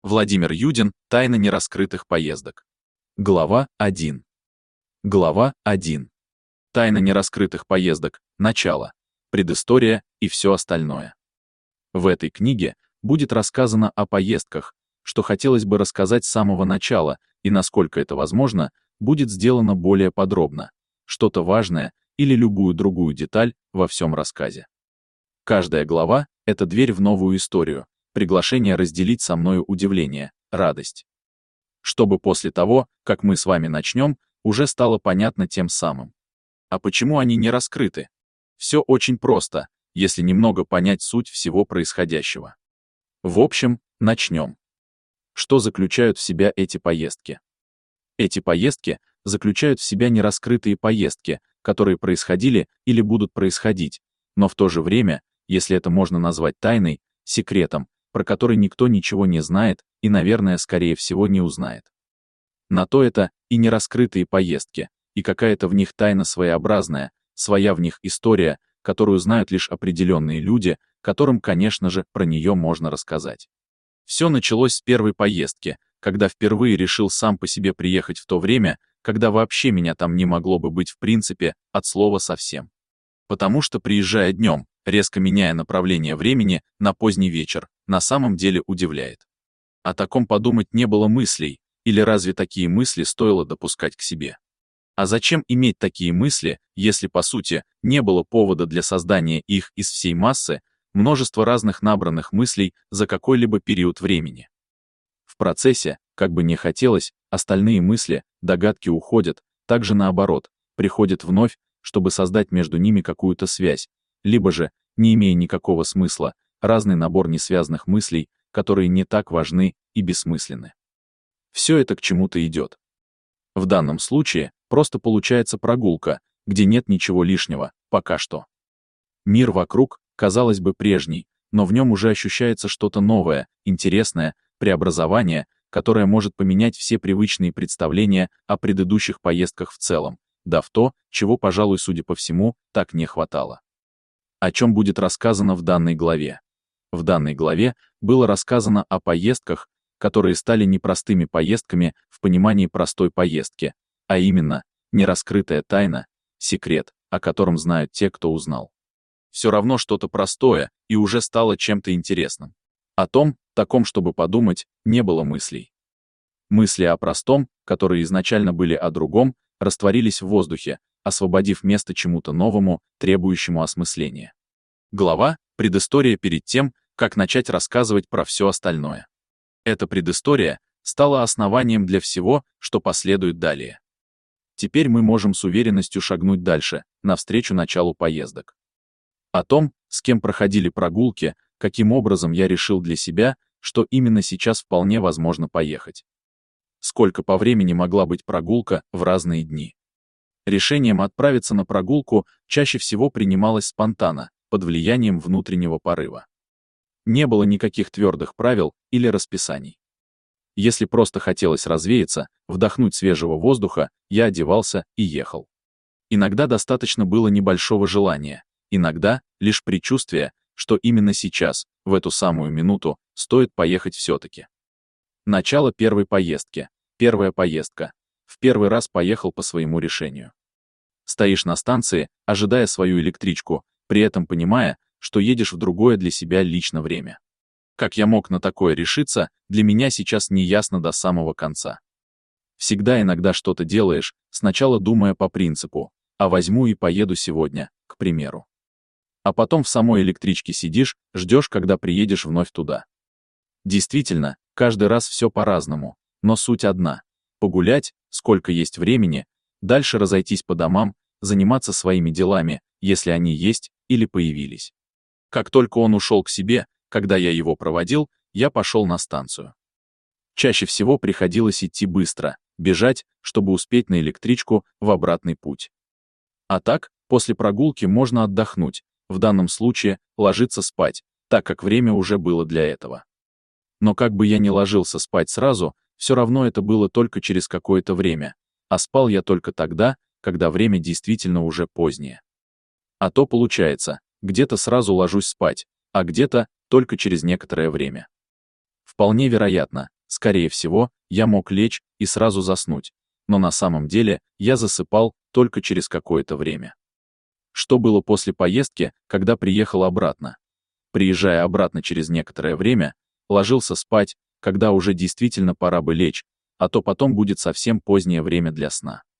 Владимир Юдин. Тайна нераскрытых поездок. Глава 1. Глава 1. Тайна нераскрытых поездок. Начало. Предыстория и все остальное. В этой книге будет рассказано о поездках, что хотелось бы рассказать с самого начала, и насколько это возможно, будет сделано более подробно, что-то важное или любую другую деталь во всем рассказе. Каждая глава — это дверь в новую историю, приглашение разделить со мною удивление, радость. Чтобы после того, как мы с вами начнем, уже стало понятно тем самым. А почему они не раскрыты? Все очень просто, если немного понять суть всего происходящего. В общем, начнем. Что заключают в себя эти поездки? Эти поездки заключают в себя нераскрытые поездки, которые происходили или будут происходить, но в то же время, если это можно назвать тайной, секретом, про который никто ничего не знает и, наверное, скорее всего, не узнает. На то это и нераскрытые поездки, и какая-то в них тайна своеобразная, своя в них история, которую знают лишь определенные люди, которым, конечно же, про нее можно рассказать. Все началось с первой поездки, когда впервые решил сам по себе приехать в то время, когда вообще меня там не могло бы быть в принципе, от слова совсем. Потому что, приезжая днем, резко меняя направление времени на поздний вечер, на самом деле удивляет. О таком подумать не было мыслей, или разве такие мысли стоило допускать к себе? А зачем иметь такие мысли, если, по сути, не было повода для создания их из всей массы, множества разных набранных мыслей за какой-либо период времени? В процессе, как бы не хотелось, остальные мысли, догадки уходят, также наоборот, приходят вновь, чтобы создать между ними какую-то связь, либо же, не имея никакого смысла, разный набор несвязанных мыслей, которые не так важны и бессмысленны. Все это к чему-то идет. В данном случае просто получается прогулка, где нет ничего лишнего, пока что. Мир вокруг, казалось бы, прежний, но в нем уже ощущается что-то новое, интересное, преобразование, которое может поменять все привычные представления о предыдущих поездках в целом, да в то, чего, пожалуй, судя по всему, так не хватало. О чем будет рассказано в данной главе? В данной главе было рассказано о поездках, которые стали непростыми поездками в понимании простой поездки, а именно, нераскрытая тайна, секрет, о котором знают те, кто узнал. Все равно что-то простое и уже стало чем-то интересным. О том, таком, чтобы подумать, не было мыслей. Мысли о простом, которые изначально были о другом, растворились в воздухе, освободив место чему-то новому, требующему осмысления. Глава — предыстория перед тем, как начать рассказывать про все остальное. Эта предыстория стала основанием для всего, что последует далее. Теперь мы можем с уверенностью шагнуть дальше, навстречу началу поездок. О том, с кем проходили прогулки, каким образом я решил для себя, что именно сейчас вполне возможно поехать. Сколько по времени могла быть прогулка в разные дни. Решением отправиться на прогулку чаще всего принималось спонтанно, под влиянием внутреннего порыва. Не было никаких твердых правил или расписаний. Если просто хотелось развеяться, вдохнуть свежего воздуха, я одевался и ехал. Иногда достаточно было небольшого желания, иногда лишь предчувствия, что именно сейчас, в эту самую минуту, стоит поехать все-таки. Начало первой поездки. Первая поездка. В первый раз поехал по своему решению. Стоишь на станции, ожидая свою электричку, при этом понимая, что едешь в другое для себя лично время. Как я мог на такое решиться, для меня сейчас не ясно до самого конца. Всегда иногда что-то делаешь, сначала думая по принципу, а возьму и поеду сегодня, к примеру. А потом в самой электричке сидишь, ждешь, когда приедешь вновь туда. Действительно, каждый раз все по-разному, но суть одна — погулять, сколько есть времени, дальше разойтись по домам, заниматься своими делами, если они есть или появились. Как только он ушел к себе, когда я его проводил, я пошел на станцию. Чаще всего приходилось идти быстро, бежать, чтобы успеть на электричку в обратный путь. А так, после прогулки можно отдохнуть, в данном случае ложиться спать, так как время уже было для этого. Но как бы я ни ложился спать сразу, все равно это было только через какое-то время, а спал я только тогда, когда время действительно уже позднее. А то получается, где-то сразу ложусь спать, а где-то только через некоторое время. Вполне вероятно, скорее всего, я мог лечь и сразу заснуть, но на самом деле я засыпал только через какое-то время. Что было после поездки, когда приехал обратно? Приезжая обратно через некоторое время, ложился спать, когда уже действительно пора бы лечь, а то потом будет совсем позднее время для сна.